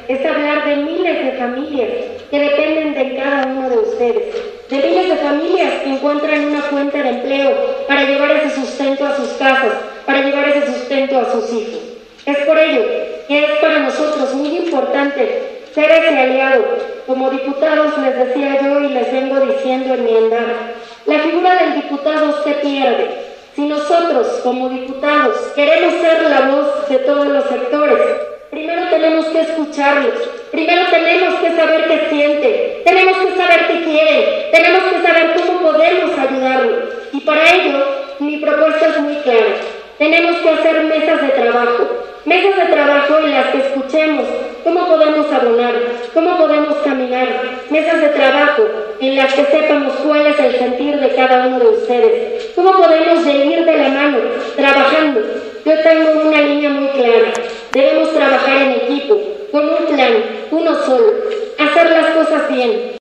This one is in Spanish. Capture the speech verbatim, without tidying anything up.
es hablar de miles de familias que dependen de cada uno de ustedes, de miles de familias que encuentran una fuente de empleo para llevar ese sustento a sus casas, para llevar ese sustento a sus hijos. Es por ello que es para nosotros muy importante ser ese aliado. Como diputados les decía yo y les vengo diciendo en mi andar, la figura del diputado se pierde. Si nosotros como diputados queremos ser la voz de todos los sectores, primero tenemos que escucharlos, primero tenemos que saber qué sienten, tenemos que saber qué quieren, tenemos que saber cómo podemos ayudarlos. Y para ello, mi propuesta es muy clara. Tenemos que hacer mesas de trabajo, mesas de trabajo en las que escuchemos cómo podemos abonar, cómo podemos caminar, mesas de trabajo en las que sepamos cuál es el sentir de cada uno de ustedes, cómo podemos ir de la mano, trabajando. Yo tengo una línea muy clara, debemos trabajar en equipo, con un plan, uno solo, hacer las cosas bien.